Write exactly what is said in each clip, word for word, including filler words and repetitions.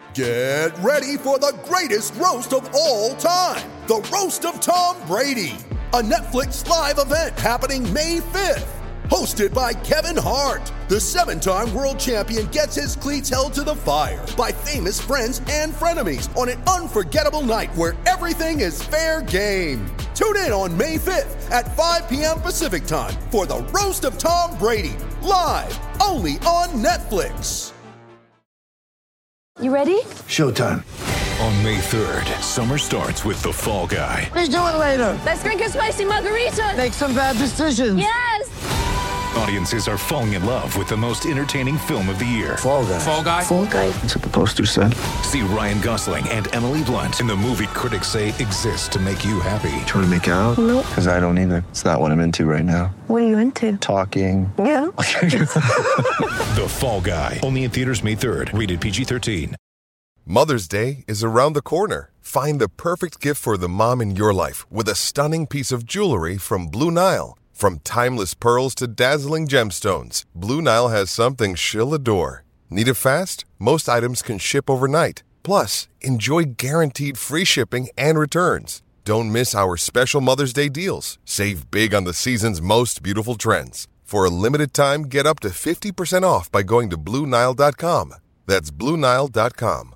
Get ready for the greatest roast of all time, the Roast of Tom Brady, a Netflix live event happening May fifth. Hosted by Kevin Hart, the seven-time world champion gets his cleats held to the fire by famous friends and frenemies on an unforgettable night where everything is fair game. Tune in on May fifth at five p.m. Pacific time for the Roast of Tom Brady, live only on Netflix. You ready? Showtime. On May third, summer starts with The Fall Guy. Let's do it later. Let's drink a spicy margarita. Make some bad decisions. Yes! Audiences are falling in love with the most entertaining film of the year. Fall Guy. Fall Guy? Fall Guy. That's what the poster said. See Ryan Gosling and Emily Blunt in the movie critics say exists to make you happy. Trying to make it out? Nope. Because I don't either. It's not what I'm into right now. What are you into? Talking. Yeah. The Fall Guy. Only in theaters May third. Rated P G thirteen. Mother's Day is around the corner. Find the perfect gift for the mom in your life with a stunning piece of jewelry from Blue Nile. From timeless pearls to dazzling gemstones, Blue Nile has something she'll adore. Need it fast? Most items can ship overnight. Plus, enjoy guaranteed free shipping and returns. Don't miss our special Mother's Day deals. Save big on the season's most beautiful trends. For a limited time, get up to fifty percent off by going to Blue Nile dot com. That's Blue Nile dot com.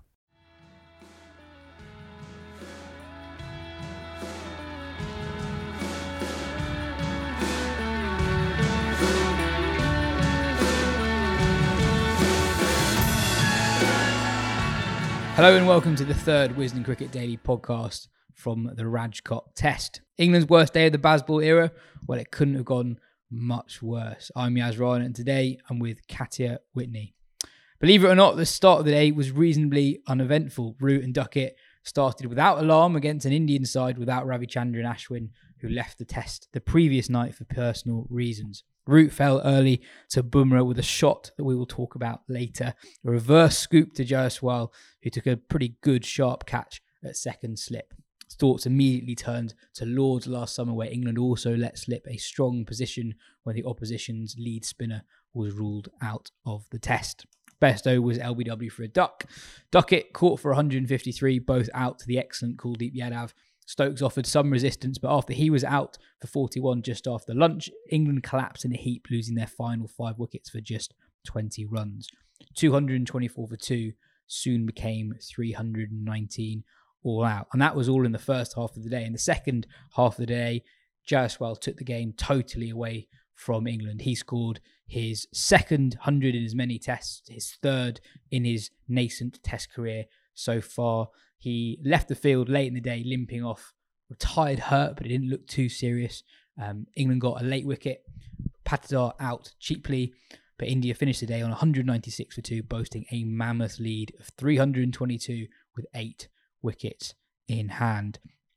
Hello and welcome to the third Wisden Cricket Daily podcast from the Rajkot Test. England's worst day of the Bazball era? Well, it couldn't have gone much worse. I'm Yaz Ryan and today I'm with Katia Whitney. Believe it or not, the start of the day was reasonably uneventful. Root and Duckett started without alarm against an Indian side without Ravichandran Ashwin, who left the test the previous night for personal reasons. Root fell early to Bumrah with a shot that we will talk about later. A reverse scoop to Jaiswal, who took a pretty good sharp catch at second slip. Thoughts immediately turned to Lords last summer, where England also let slip a strong position when the opposition's lead spinner was ruled out of the test. Besto was L B W for a duck. Duckett caught for one hundred fifty-three, both out to the excellent Kuldeep Yadav. Stokes offered some resistance, but after he was out for forty-one just after lunch, England collapsed in a heap, losing their final five wickets for just twenty runs. two hundred twenty-four for two soon became three hundred nineteen all out. And that was all in the first half of the day. In the second half of the day, Jaiswal took the game totally away from England. He scored his second one hundred in as many tests, his third in his nascent test career so far. He left the field late in the day, limping off, retired hurt, but it didn't look too serious. Um, England got a late wicket, Patidar out cheaply, but India finished the day on one hundred ninety-six for two, boasting a mammoth lead of three hundred twenty-two with eight wickets in hand.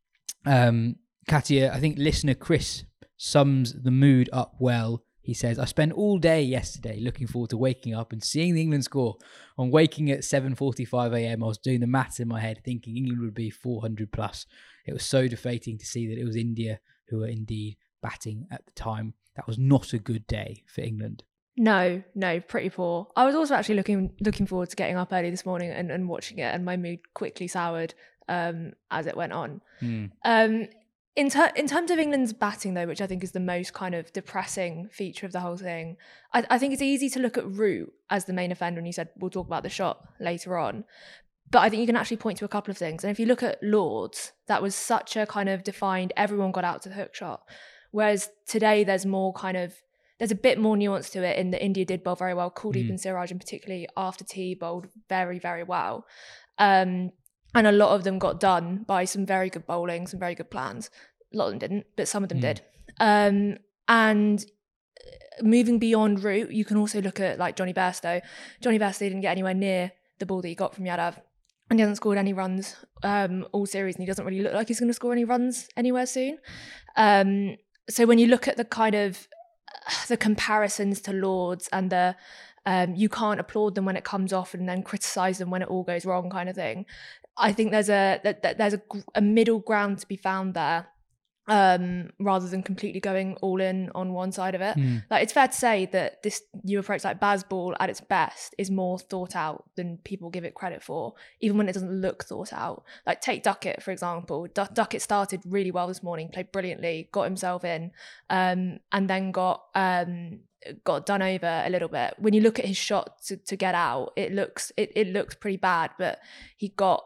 Um, Katia, I think listener Chris sums the mood up well. He says, I spent all day yesterday looking forward to waking up and seeing the England score. On waking at seven forty-five a.m, I was doing the maths in my head, thinking England would be four hundred plus. It was so deflating to see that it was India who were indeed batting at the time. That was not a good day for England. No, no, pretty poor. I was also actually looking looking forward to getting up early this morning and, and watching it, and my mood quickly soured um, as it went on. Mm. Um, In, ter- in terms of England's batting, though, which I think is the most kind of depressing feature of the whole thing, I, I think it's easy to look at Root as the main offender, and you said we'll talk about the shot later on. But I think you can actually point to a couple of things. And if you look at Lords, that was such a kind of defined, everyone got out to the hook shot. Whereas today there's more kind of, there's a bit more nuance to it in that India did bowl very well. Kuldeep mm. and Siraj, and particularly after tea, bowled very, very well. Um, And a lot of them got done by some very good bowling, some very good plans. A lot of them didn't, but some of them mm. did. Um, and moving beyond Root, you can also look at like Johnny Bairstow. Johnny Bairstow didn't get anywhere near the ball that he got from Yadav. And he hasn't scored any runs um, all series, and he doesn't really look like he's going to score any runs anywhere soon. Um, so when you look at the kind of uh, the comparisons to Lords and the um, you can't applaud them when it comes off and then criticise them when it all goes wrong kind of thing, I think there's a that, that there's a, a middle ground to be found there. um, rather than completely going all in on one side of it. Mm. Like, it's fair to say that this new approach, like Bazball at its best, is more thought out than people give it credit for, even when it doesn't look thought out. Like, take Duckett, for example. Du- Duckett started really well this morning, played brilliantly, got himself in, um, and then got um, got done over a little bit. When you look at his shot to, to get out, it looks it, it looks pretty bad, but he got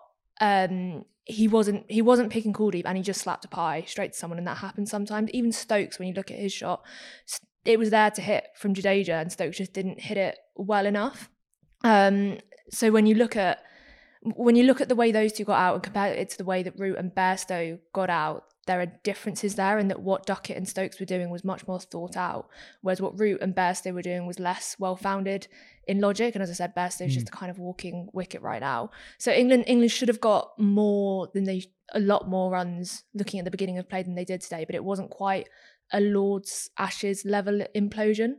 um, he wasn't he wasn't picking cool deep, and he just slapped a pie straight to someone, and that happens sometimes. Even Stokes, when you look at his shot, it was there to hit from Jadeja, and Stokes just didn't hit it well enough. Um, so when you look at when you look at the way those two got out and compare it to the way that Root and Bairstow got out, there are differences there, in that what Duckett and Stokes were doing was much more thought out, whereas what Root and Bairstow were doing was less well-founded in logic. And as I said, Bairstow's mm. just a kind of walking wicket right now. So England England should have got more than they, a lot more runs looking at the beginning of play than they did today, but it wasn't quite a Lord's Ashes level implosion.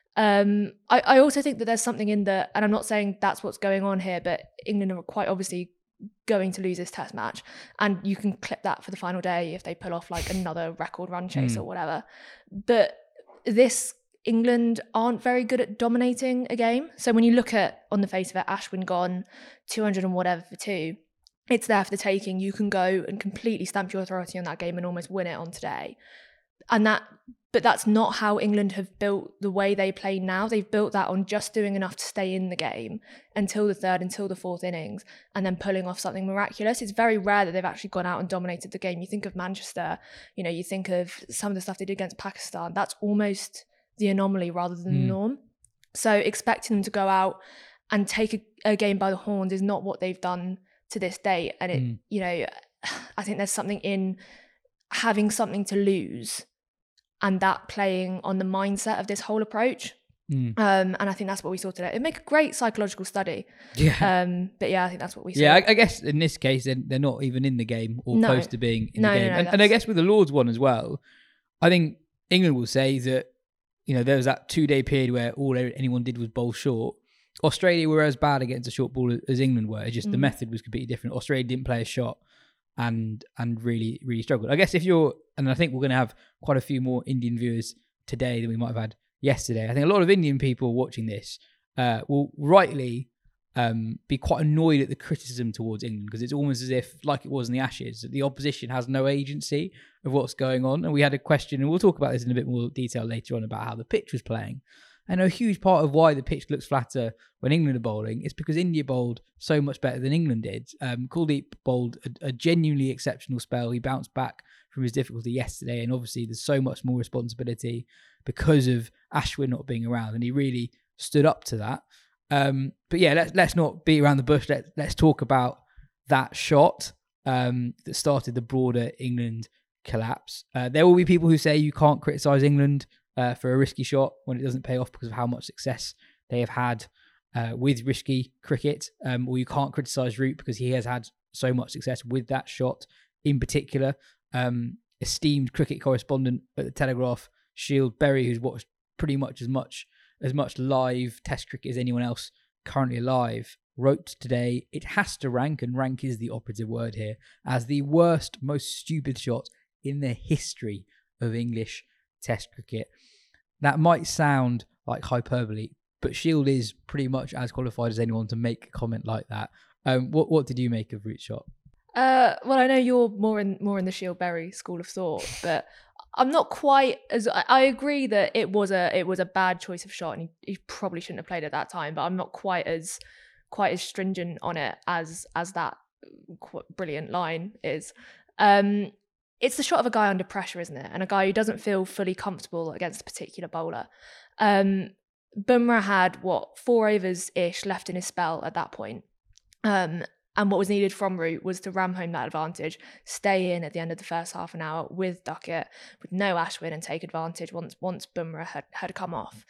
Um, I, I also think that there's something in the, and I'm not saying that's what's going on here, but England are quite obviously going to lose this test match, and you can clip that for the final day if they pull off like another record run chase mm. or whatever. But this England aren't very good at dominating a game. So when you look at, on the face of it, Ashwin gone two hundred and whatever for two, it's there for the taking. You can go and completely stamp your authority on that game and almost win it on today. And that, but that's not how England have built the way they play now. They've built that on just doing enough to stay in the game until the third, until the fourth innings, and then pulling off something miraculous. It's very rare that they've actually gone out and dominated the game. You think of Manchester, you know, you think of some of the stuff they did against Pakistan. That's almost the anomaly rather than mm. the norm. So expecting them to go out and take a, a game by the horns is not what they've done to this date. And it, mm. you know, I think there's something in having something to lose, and that playing on the mindset of this whole approach. Mm. Um, and I think that's what we saw today. It'd make a great psychological study. Yeah. Um, but yeah, I think that's what we saw. Yeah, I, I guess in this case, they're, they're not even in the game or no. close to being in no, the game. No, no, and, and I guess with the Lords one as well, I think England will say that, you know, there was that two-day period where all anyone did was bowl short. Australia were as bad against a short ball as England were. It's just mm. the method was completely different. Australia didn't play a shot and and really, really struggled. I guess if you're, and I think we're going to have quite a few more Indian viewers today than we might have had yesterday. I think a lot of Indian people watching this uh, will rightly um, be quite annoyed at the criticism towards England, because it's almost as if, like it was in the Ashes, that the opposition has no agency of what's going on. And we had a question, and we'll talk about this in a bit more detail later on, about how the pitch was playing. And a huge part of why the pitch looks flatter when England are bowling is because India bowled so much better than England did. Um, Kuldeep bowled a, a genuinely exceptional spell. He bounced back from his difficulty yesterday, and obviously there's so much more responsibility because of Ashwin not being around, and he really stood up to that. Um, but yeah, let's let's not beat around the bush. Let's let's talk about that shot um, that started the broader England collapse. Uh, there will be people who say you can't criticise England Uh, for a risky shot when it doesn't pay off because of how much success they have had uh, with risky cricket, um, or you can't criticise Root because he has had so much success with that shot in particular. Um, esteemed cricket correspondent at the Telegraph, Shield Berry, who's watched pretty much as much as much live Test cricket as anyone else currently alive, wrote today, it has to rank, and rank is the operative word here, as the worst, most stupid shot in the history of English Test cricket. That might sound like hyperbole, but Shield is pretty much as qualified as anyone to make a comment like that. Um, what what did you make of Root's shot? Uh, well, I know you're more in more in the Shield Berry school of thought, but I'm not quite as. I, I agree that it was a it was a bad choice of shot, and he, he probably shouldn't have played at that time. But I'm not quite as quite as stringent on it as as that brilliant line is. Um, It's the shot of a guy under pressure, isn't it? And a guy who doesn't feel fully comfortable against a particular bowler. Um, Bumrah had, what, four overs-ish left in his spell at that point. Um, and what was needed from Root was to ram home that advantage, stay in at the end of the first half an hour with Duckett, with no Ashwin, and take advantage once once Bumrah had, had come off.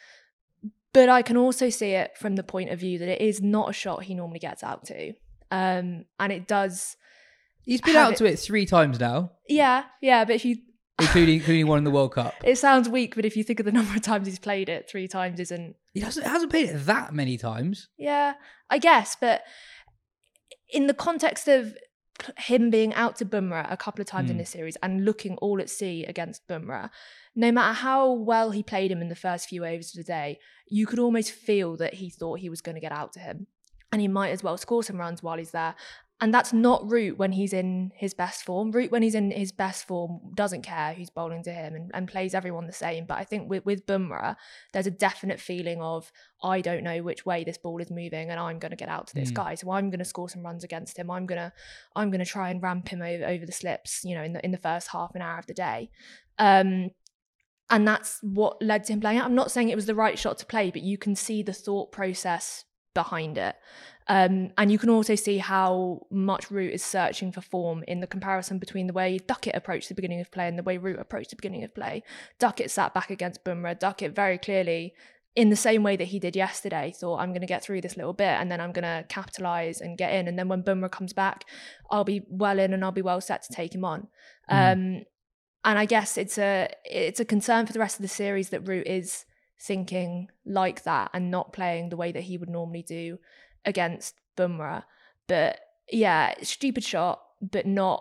But I can also see it from the point of view that it is not a shot he normally gets out to. Um, and it does... He's been out it, to it three times now. Yeah, yeah, but if you... Including, including one in the World Cup. It sounds weak, but if you think of the number of times he's played it, three times isn't... He hasn't, hasn't played it that many times. Yeah, I guess, but in the context of him being out to Bumrah a couple of times mm. in this series and looking all at sea against Bumrah, no matter how well he played him in the first few overs of the day, you could almost feel that he thought he was going to get out to him. And he might as well score some runs while he's there. And that's not Root when he's in his best form. Root when he's in his best form doesn't care who's bowling to him and, and plays everyone the same. But I think with, with Bumrah, there's a definite feeling of, I don't know which way this ball is moving and I'm going to get out to this mm. guy. So I'm going to score some runs against him. I'm going to I'm going to try and ramp him over, over the slips, you know, in the, in the first half an hour of the day. Um, and that's what led to him playing it. I'm not saying it was the right shot to play, but you can see the thought process behind it. Um, and you can also see how much Root is searching for form in the comparison between the way Duckett approached the beginning of play and the way Root approached the beginning of play. Duckett sat back against Bumrah. Duckett very clearly, in the same way that he did yesterday, thought, I'm going to get through this little bit and then I'm going to capitalise and get in. And then when Bumrah comes back, I'll be well in and I'll be well set to take him on. Mm. Um, and I guess it's a it's a concern for the rest of the series that Root is thinking like that and not playing the way that he would normally do against Bumrah. But yeah, stupid shot, but not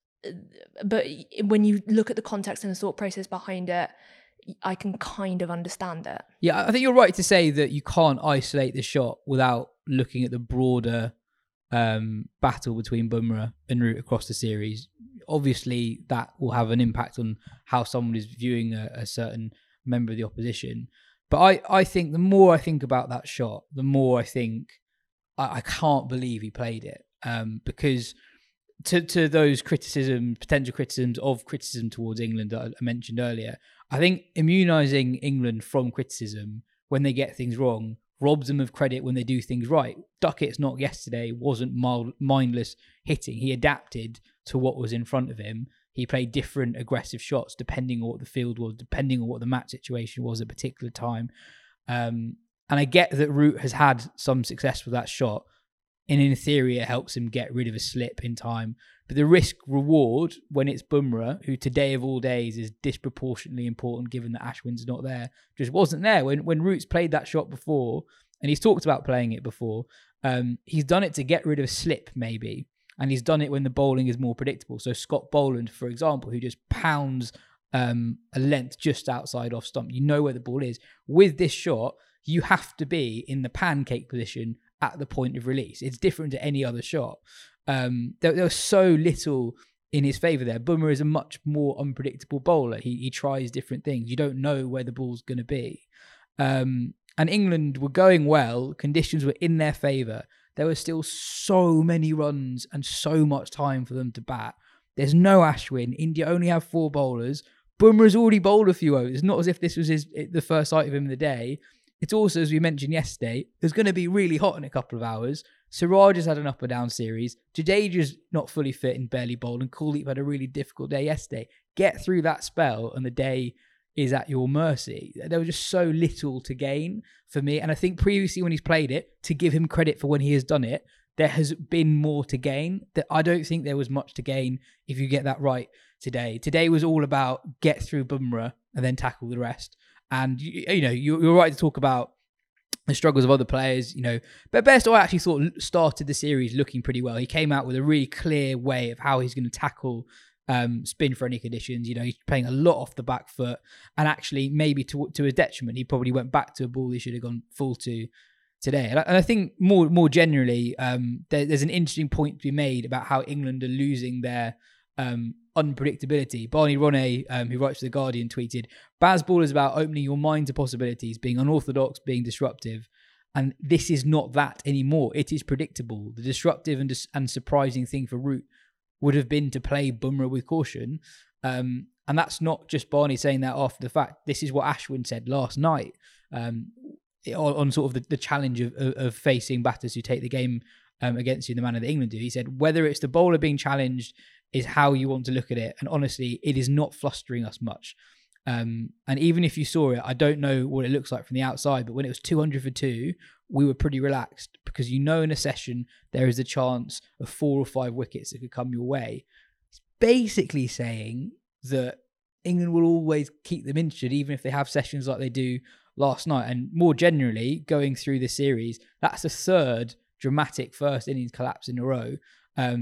but when you look at the context and the thought process behind it, I can kind of understand it. Yeah, I think you're right to say that you can't isolate the shot without looking at the broader um, battle between Bumrah and Root across the series. Obviously, that will have an impact on how someone is viewing a, a certain member of the opposition. But I, I think the more I think about that shot, the more I think I, I can't believe he played it. Um, because to to those criticisms, potential criticisms of criticism towards England that I mentioned earlier, I think immunising England from criticism when they get things wrong robs them of credit when they do things right. Duckett's knock yesterday wasn't mild, mindless hitting. He adapted to what was in front of him. He played different aggressive shots depending on what the field was, depending on what the match situation was at a particular time. Um, and I get that Root has had some success with that shot. And in theory, it helps him get rid of a slip in time. But the risk-reward, when it's Bumrah, who today of all days is disproportionately important given that Ashwin's not there, just wasn't there. When when Root's played that shot before, and he's talked about playing it before, um, he's done it to get rid of a slip, maybe. And he's done it when the bowling is more predictable. So Scott Boland, for example, who just pounds um, a length just outside off stump. You know where the ball is. With this shot, you have to be in the pancake position at the point of release. It's different to any other shot. Um, there, there was so little in his favour there. Bumrah is a much more unpredictable bowler. He he tries different things. You don't know where the ball's going to be. Um, and England were going well. Conditions were in their favour. There were still so many runs and so much time for them to bat. There's no Ashwin. India only have four bowlers. Bumrah's already bowled a few overs. It's not as if this was his the first sight of him in the day. It's also, as we mentioned yesterday, it's going to be really hot in a couple of hours. Siraj has had an up and down series. Jadeja's not fully fit and barely bowled, and Kuldeep had a really difficult day yesterday. Get through that spell and the day is at your mercy. There was just so little to gain for me. And I think previously when he's played it, to give him credit for when he has done it, there has been more to gain. That I don't think there was much to gain if you get that right today. Today was all about get through Bumrah and then tackle the rest. And, you, you know, you're right to talk about the struggles of other players, you know. But Bairstow, I actually thought started the series looking pretty well. He came out with a really clear way of how he's going to tackle um, spin for any conditions. You know, he's playing a lot off the back foot. And actually, maybe to to his detriment, he probably went back to a ball he should have gone full to today. And I, and I think more more generally, um, there, there's an interesting point to be made about how England are losing their um, unpredictability. Barney Ronay, um, who writes for The Guardian, tweeted, Bazball is about opening your mind to possibilities, being unorthodox, being disruptive. And this is not that anymore. It is predictable. The disruptive and, dis- and surprising thing for Root would have been to play Bumrah with caution. Um, and that's not just Barney saying that after the fact. This is what Ashwin said last night um, on, on sort of the, the challenge of, of, of facing batters who take the game um, against you in the manner that England do. He said, whether it's the bowler being challenged is how you want to look at it. And honestly, it is not flustering us much. Um, and even if you saw it, I don't know what it looks like from the outside, but when it was two hundred for two, we were pretty relaxed because you know in a session, there is a chance of four or five wickets that could come your way. It's basically saying that England will always keep them interested, even if they have sessions like they do last night. And more generally, going through the series, that's the third dramatic first innings collapse in a row. Um,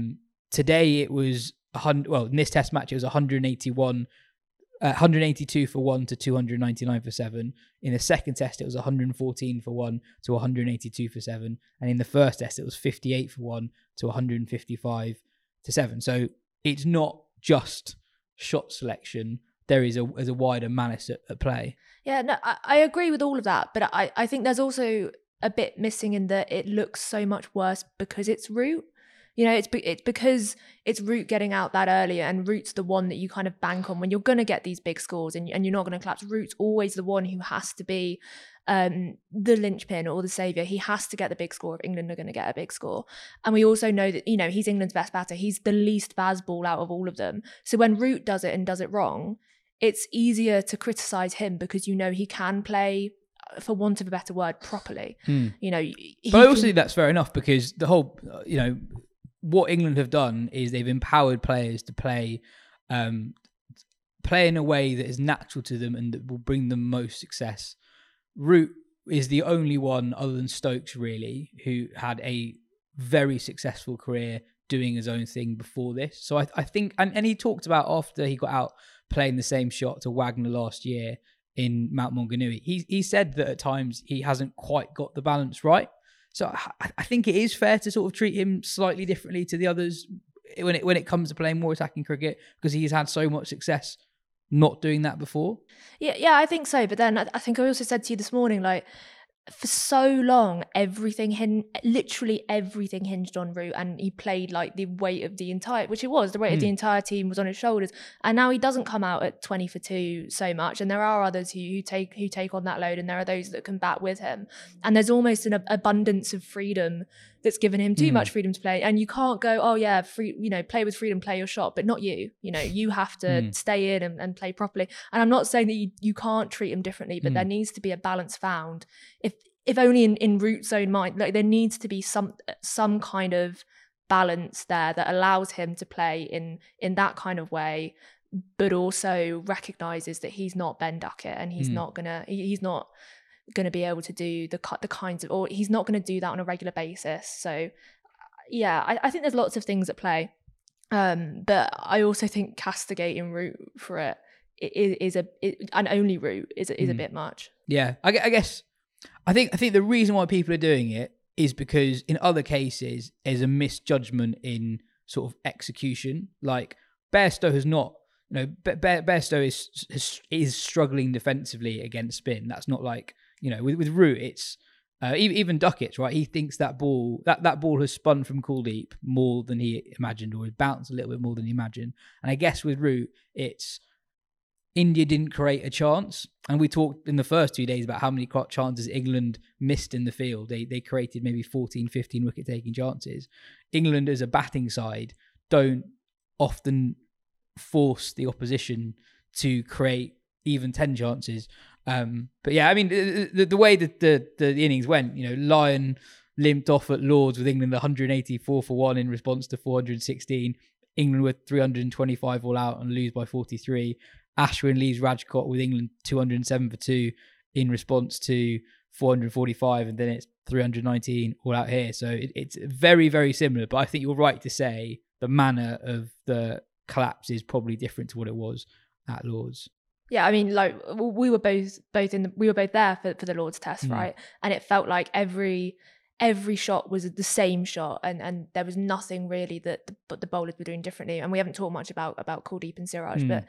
today it was one hundred, well, in this test match, it was one hundred eighty-one, uh, one hundred eighty-two for one to two hundred ninety-nine for seven. In the second test, it was one hundred fourteen for one to one hundred eighty-two for seven. And in the first test, it was fifty-eight for one to one hundred fifty-five to seven. So it's not just shot selection. There is a, is a wider malice at, at play. Yeah, no, I, I agree with all of that. But I, I think there's also a bit missing in that it looks so much worse because it's Root. You know, it's be, it's because it's Root getting out that earlier, and Root's the one that you kind of bank on when you're going to get these big scores and, and you're not going to collapse. Root's always the one who has to be um, the linchpin or the saviour. He has to get the big score if England are going to get a big score. And we also know that, you know, he's England's best batter. He's the least Bazball out of all of them. So when Root does it and does it wrong, it's easier to criticise him because you know he can play, for want of a better word, properly. Mm. You know, but I also can... think that's fair enough because the whole, you know, what England have done is they've empowered players to play, um, play in a way that is natural to them and that will bring them most success. Root is the only one other than Stokes really who had a very successful career doing his own thing before this. So I, I think, and, and he talked about after he got out playing the same shot to Wagner last year in Mount Maunganui, he he said that at times he hasn't quite got the balance right. So I, I think it is fair to sort of treat him slightly differently to the others when it when it comes to playing more attacking cricket because he's had so much success not doing that before. Yeah, yeah, I think so. But then I, I think I also said to you this morning, like, for so long, everything, hin- literally everything hinged on Root, and he played like the weight of the entire, which it was, the weight mm. of the entire team was on his shoulders. And now he doesn't come out at twenty for two so much. And there are others who, who take who take on that load, and there are those that can bat with him. And there's almost an ab- abundance of freedom that's given him too mm. much freedom to play. And you can't go, oh yeah, free, you know, play with freedom, play your shot, but not you. You know, you have to mm. stay in and, and play properly. And I'm not saying that you, you can't treat him differently, but mm. there needs to be a balance found. If if only in, in Root's own mind, like there needs to be some some kind of balance there that allows him to play in in that kind of way, but also recognises that he's not Ben Duckett and he's mm. not gonna he, he's not going to be able to do the the kinds of, or he's not going to do that on a regular basis. So yeah, I, I think there's lots of things at play, um, but I also think castigating Root for it is, is a it, and only Root is is mm. a bit much. Yeah, I, I guess I think I think the reason why people are doing it is because in other cases there's a misjudgment in sort of execution. Like Bairstow has not. You know, Bairstow is, is is struggling defensively against spin. That's not like, you know, with, with Root, it's uh, even, even Duckett's, right? He thinks that ball that, that ball has spun from Kuldeep more than he imagined, or has bounced a little bit more than he imagined. And I guess with Root, it's India didn't create a chance. And we talked in the first two days about how many chances England missed in the field. They they created maybe fourteen, fifteen wicket-taking chances. England as a batting side don't often force the opposition to create even ten chances. Um, but yeah, I mean, the, the, the way that the, the, the innings went, you know, Lyon limped off at Lords with England one hundred eighty-four for one in response to four hundred sixteen. England with three hundred twenty-five all out and lose by forty-three. Ashwin leaves Rajkot with England two hundred seven for two in response to four hundred forty-five, and then it's three hundred nineteen all out here. So it, it's very, very similar. But I think you're right to say the manner of the collapse is probably different to what it was at Lords. Yeah, I mean, like we were both both in the, we were both there for, for the Lords Test, mm. right? And it felt like every every shot was the same shot, and, and there was nothing really that the, but the bowlers were doing differently. And we haven't talked much about about Kuldeep and Siraj, mm. but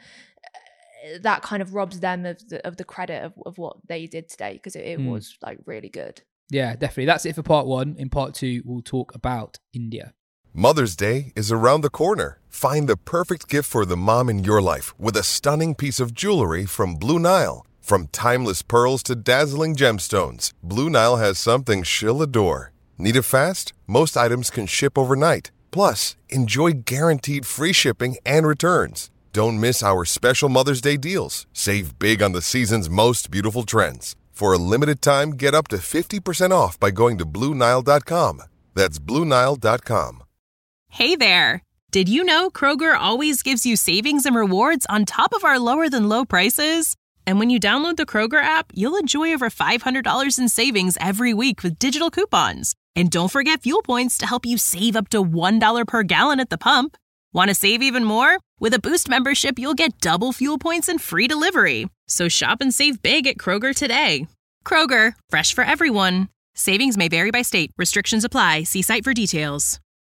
that kind of robs them of the of the credit of, of what they did today, because it, it mm. was like really good. Yeah, definitely. That's it for part one. In part two, we'll talk about India. Mother's Day is around the corner. Find the perfect gift for the mom in your life with a stunning piece of jewelry from Blue Nile. From timeless pearls to dazzling gemstones, Blue Nile has something she'll adore. Need it fast? Most items can ship overnight. Plus, enjoy guaranteed free shipping and returns. Don't miss our special Mother's Day deals. Save big on the season's most beautiful trends. For a limited time, get up to fifty percent off by going to Blue Nile dot com. That's Blue Nile dot com. Hey there! Did you know Kroger always gives you savings and rewards on top of our lower-than-low prices? And when you download the Kroger app, you'll enjoy over five hundred dollars in savings every week with digital coupons. And don't forget fuel points to help you save up to one dollar per gallon at the pump. Want to save even more? With a Boost membership, you'll get double fuel points and free delivery. So shop and save big at Kroger today. Kroger, fresh for everyone. Savings may vary by state. Restrictions apply. See site for details.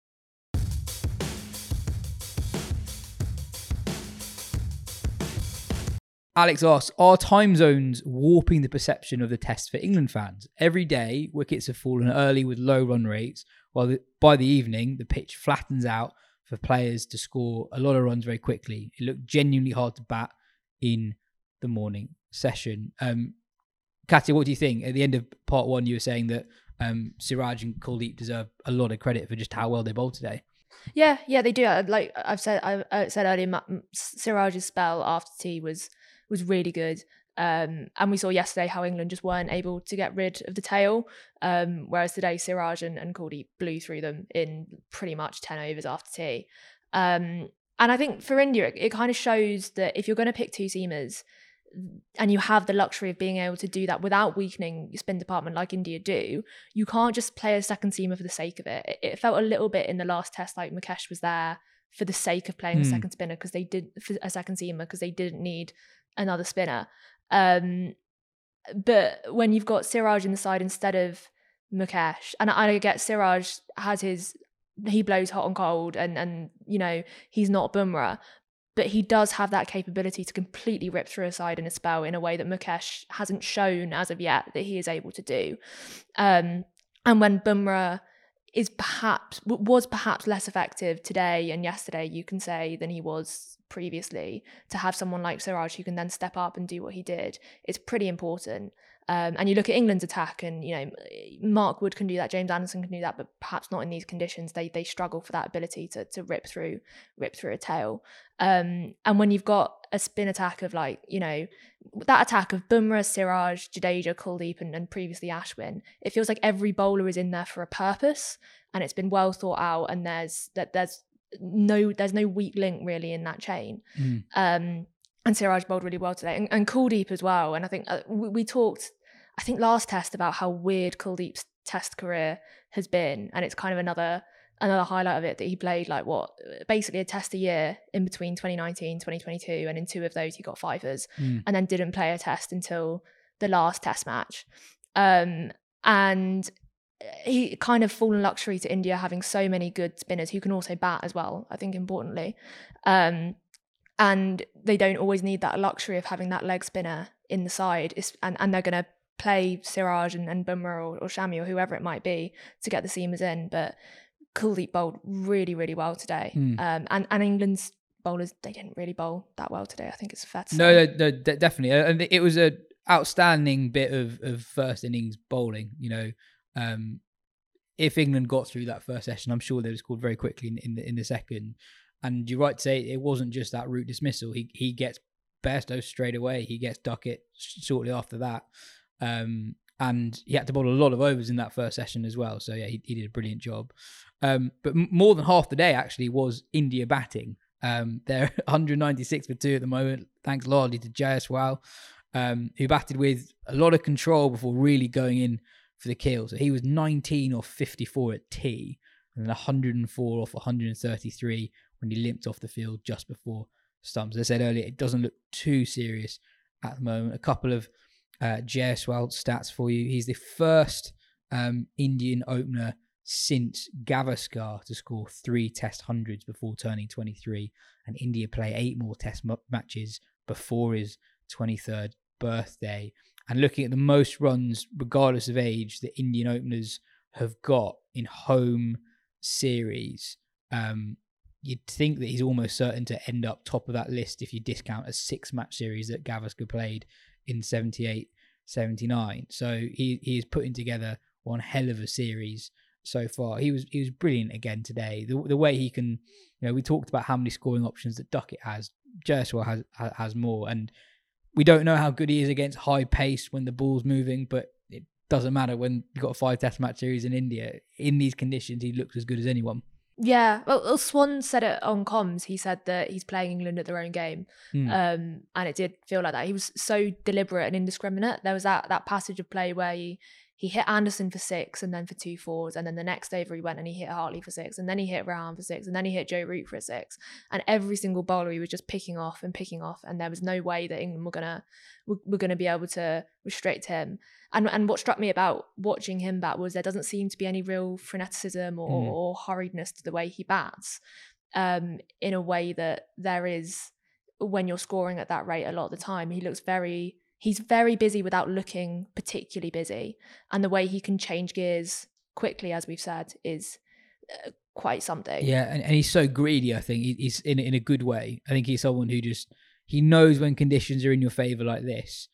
Alex asks, are time zones warping the perception of the test for England fans? Every day, wickets have fallen early with low run rates, while the, by the evening, the pitch flattens out for players to score a lot of runs very quickly. It looked genuinely hard to bat in the morning session. Um, Katya, what do you think? At the end of part one, you were saying that um, Siraj and Kuldeep deserve a lot of credit for just how well they bowled today. Yeah, yeah, they do. Like I've said, I, I said earlier, Siraj's spell after tea was was really good. Um, and we saw yesterday how England just weren't able to get rid of the tail. Um, whereas today, Siraj and, and Kuldeep blew through them in pretty much ten overs after tea. Um, and I think for India, it, it kind of shows that if you're going to pick two seamers and you have the luxury of being able to do that without weakening your spin department like India do, you can't just play a second seamer for the sake of it. It, it felt a little bit in the last test like Mukesh was there for the sake of playing mm. a second spinner because they did for a second seamer because they didn't need another spinner. Um, but when you've got Siraj in the side instead of Mukesh, and I get Siraj has his, he blows hot and cold, and and you know he's not Bumrah, but he does have that capability to completely rip through a side in a spell in a way that Mukesh hasn't shown as of yet that he is able to do. Um, and when Bumrah is perhaps was perhaps less effective today and yesterday, you can say, than he was previously, to have someone like Siraj who can then step up and do what he did, it's pretty important. Um, and you look at England's attack, and you know Mark Wood can do that, James Anderson can do that, but perhaps not in these conditions. They they struggle for that ability to to rip through rip through a tail. Um, and when you've got a spin attack of like you know that attack of Bumrah, Siraj, Jadeja, Kuldeep, and, and previously Ashwin, it feels like every bowler is in there for a purpose, and it's been well thought out. And there's that there's no there's no weak link really in that chain. Mm. Um, And Siraj bowled really well today, and, and Kuldeep as well. And I think uh, we, we talked, I think last test about how weird Kuldeep's test career has been, and it's kind of another another highlight of it that he played like what basically a test a year in between twenty nineteen, twenty twenty-two, and in two of those he got fivers, mm. and then didn't play a test until the last test match. Um, and he kind of fallen luxury to India having so many good spinners who can also bat as well, I think importantly. Um, And they don't always need that luxury of having that leg spinner in the side. It's, and, and they're going to play Siraj and, and Bumrah or, or Shami or whoever it might be to get the seamers in. But Kuldeep bowled really, really well today. Mm. Um, and, and England's bowlers, they didn't really bowl that well today. I think it's fair to say. No, no, no de- definitely. And it was an outstanding bit of, of first innings bowling. You know, um, if England got through that first session, I'm sure they would have scored very quickly in, in, the, in the second. And you're right to say it wasn't just that route dismissal. He he gets Bairstow straight away. He gets Duckett shortly after that. Um, and he had to bowl a lot of overs in that first session as well. So, yeah, he, he did a brilliant job. Um, but more than half the day, actually, was India batting. Um, they're one ninety-six for two at the moment, thanks largely to Jaiswal, um, who batted with a lot of control before really going in for the kill. So he was nineteen off fifty-four at tea, and then one hundred four off one thirty-three when he limped off the field just before stumps. As I said earlier, it doesn't look too serious at the moment. A couple of uh, Jaiswal stats for you. He's the first um, Indian opener since Gavaskar to score three test hundreds before turning twenty-three, and India play eight more test m- matches before his twenty-third birthday. And looking at the most runs, regardless of age, that Indian openers have got in home series, um, you'd think that he's almost certain to end up top of that list if you discount a six-match series that Gavaskar played in seventy-eight seventy-nine. So he he is putting together one hell of a series so far. He was he was brilliant again today. The the way he can, you know, we talked about how many scoring options that Duckett has. Jaiswal has has more, and we don't know how good he is against high pace when the ball's moving, but it doesn't matter when you've got a five test match series in India. In these conditions, he looks as good as anyone. Yeah, well, well, Swan said it on comms. He said that he's playing England at their own game, mm. um, and it did feel like that. He was so deliberate and indiscriminate. There was that that passage of play where he he hit Anderson for six and then for two fours, and then the next over he went and he hit Hartley for six, and then he hit Round for six, and then he hit Joe Root for a six, and every single bowler he was just picking off and picking off, and there was no way that England were gonna were, were gonna be able to restrict him. And and what struck me about watching him bat was there doesn't seem to be any real freneticism or, mm. or hurriedness to the way he bats, um, in a way that there is when you're scoring at that rate a lot of the time. He looks very. He's very busy without looking particularly busy. And the way he can change gears quickly, as we've said, is uh, quite something. Yeah, and, and he's so greedy, I think. He, he's in, in a good way. I think he's someone who just, he knows when conditions are in your favour like this,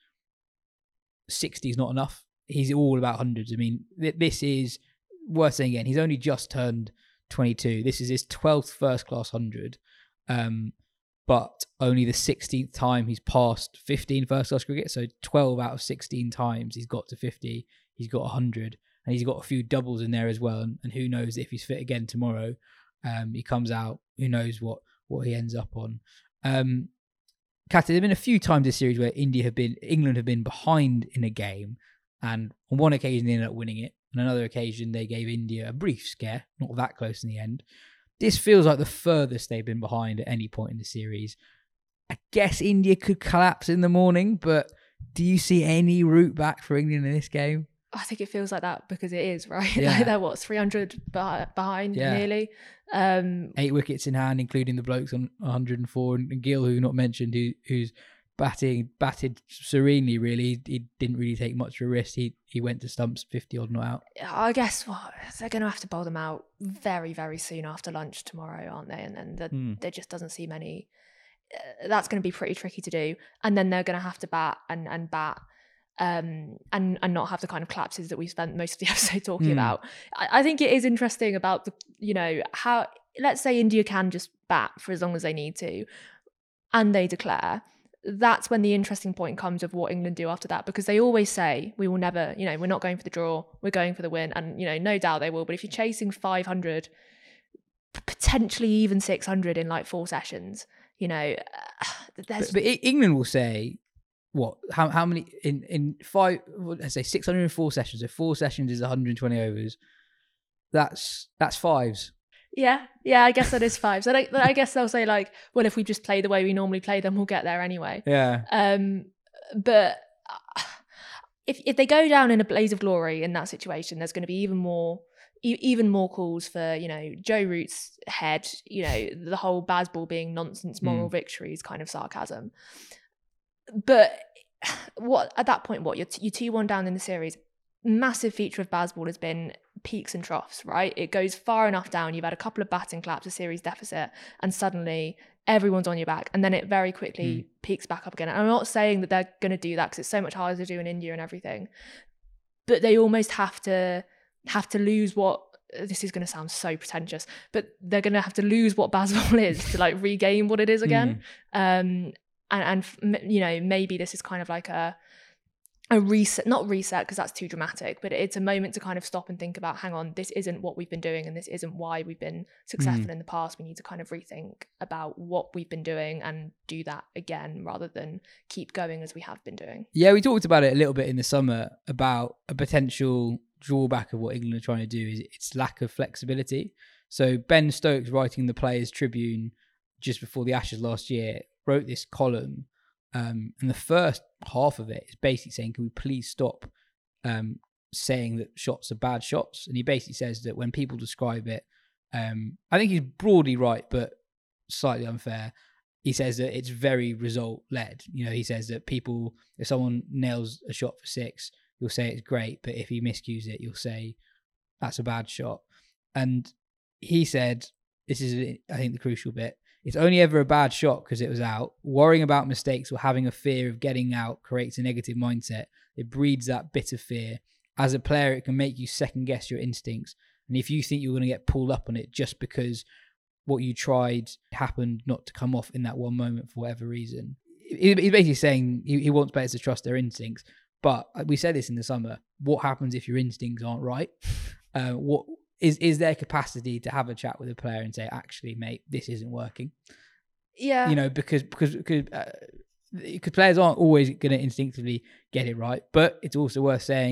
sixty is not enough. He's all about hundreds. I mean, th- this is, worth saying again, he's only just turned twenty-two. This is his twelfth first-class hundred. Um, but only the sixteenth time he's passed fifteen first-class cricket. So twelve out of sixteen times he's got to fifty. He's got one hundred. And he's got a few doubles in there as well. And, and who knows if he's fit again tomorrow. Um, he comes out, who knows what, what he ends up on. Um, Katya, there have been a few times this series where India have been, England have been behind in a game. And on one occasion they ended up winning it. On another occasion they gave India a brief scare. Not that close in the end. This feels like the furthest they've been behind at any point in the series. I guess India could collapse in the morning, but do you see any route back for England in this game? I think it feels like that because it is, right? Yeah. Like they're, what, three hundred behind, yeah. nearly? Um, Eight wickets in hand, including the blokes on one hundred four. And Gill, who not mentioned, who, who's batting, batted serenely, really. He didn't really take much of a risk. He he went to stumps, fifty odd not out. I guess what they're going to have to bowl them out very, very soon after lunch tomorrow, aren't they? And then the, mm. there just doesn't seem any. Uh, that's going to be pretty tricky to do. And then they're going to have to bat and and bat. Um, and and not have the kind of collapses that we spent most of the episode talking mm. about. I, I think it is interesting about the, you know, how, let's say India can just bat for as long as they need to, and they declare. That's when the interesting point comes of what England do after that, because they always say, we will never, you know, we're not going for the draw, we're going for the win. And, you know, no doubt they will. But if you're chasing five hundred, potentially even six hundred in like four sessions, you know, there's... But, but England will say, what, how how many, in, in five, let's say six hundred four sessions, so four sessions is one hundred twenty overs. That's, that's fives. Yeah, yeah, I guess that is five. So I, I guess they'll say like, well, if we just play the way we normally play, then we'll get there anyway. Yeah. Um, but if if they go down in a blaze of glory in that situation, there's going to be even more, e- even more calls for, you know, Joe Root's head. You know, the whole Bazball being nonsense, moral mm. victories kind of sarcasm. But what at that point, what you're you're two one down in the series. Massive feature of Bazball has been peaks and troughs, right? It goes far enough down. You've had a couple of batting claps, a series deficit, and suddenly everyone's on your back. And then it very quickly mm. peaks back up again. And I'm not saying that they're going to do that because it's so much harder to do in India and everything. But they almost have to have to lose what, this is going to sound so pretentious, but they're going to have to lose what Bazball is to like regain what it is again. Mm. Um, and, and, you know, maybe this is kind of like a, a reset, not reset because that's too dramatic, but it's a moment to kind of stop and think about, hang on, this isn't what we've been doing and this isn't why we've been successful mm. in the past. We need to kind of rethink about what we've been doing and do that again rather than keep going as we have been doing. Yeah, we talked about it a little bit in the summer about a potential drawback of what England are trying to do is its lack of flexibility. So Ben Stokes, writing the Players Tribune just before the Ashes last year, wrote this column. Um, and the first half of it is basically saying, can we please stop um, saying that shots are bad shots? And he basically says that when people describe it, um, I think he's broadly right, but slightly unfair. He says that it's very result-led. You know, he says that people, if someone nails a shot for six, you'll say it's great, but if he miscues it, you'll say that's a bad shot. And he said, this is, I think, the crucial bit, it's only ever a bad shot because it was out. Worrying about mistakes or having a fear of getting out creates a negative mindset. It breeds that bitter fear. As a player, it can make you second guess your instincts. And if you think you're going to get pulled up on it just because what you tried happened not to come off in that one moment for whatever reason. He's basically saying he wants players to trust their instincts. But we said this in the summer. What happens if your instincts aren't right? Uh, what... Is is there capacity to have a chat with a player and say, actually, mate, this isn't working? Yeah. You know, because because because, uh, because players aren't always going to instinctively get it right. But it's also worth saying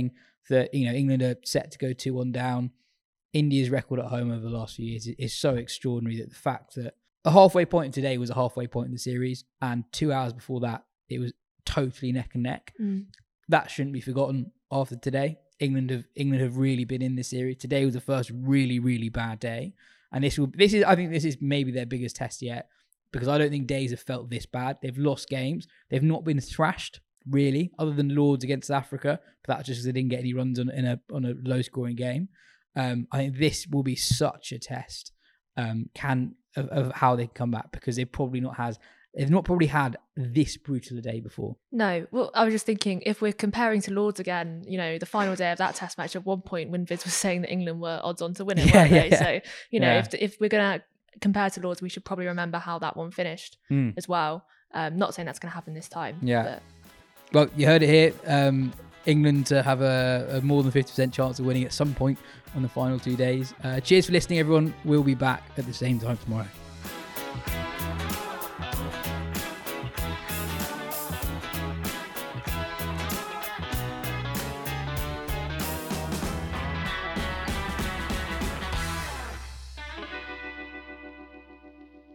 that, you know, England are set to go two one down. India's record at home over the last few years is, is so extraordinary that the fact that a halfway point today was a halfway point in the series, and two hours before that, it was totally neck and neck. Mm. That shouldn't be forgotten after today. England have England have really been in this series. Today was the first really, really bad day. And this will this is I think this is maybe their biggest test yet, because I don't think days have felt this bad. They've lost games. They've not been thrashed, really, other than Lords against Africa. But that's just because they didn't get any runs on in a on a low scoring game. Um, I think this will be such a test um, can of, of how they come back, because they've probably not has they've not probably had this brutal a day before. No, well, I was just thinking, if we're comparing to Lords again, you know, the final day of that test match, at one point when Viz was saying that England were odds on to win it, Yeah, weren't they? yeah, So, you know, yeah. if if we're gonna compare to Lords, we should probably remember how that one finished Mm. as well. Um, not saying that's going to happen this time. Yeah. But Well, you heard it here. Um, England to have a, a more than fifty percent chance of winning at some point on the final two days. Uh, cheers for listening, everyone. We'll be back at the same time tomorrow.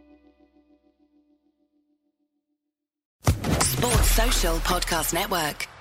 Sports Social Podcast Network.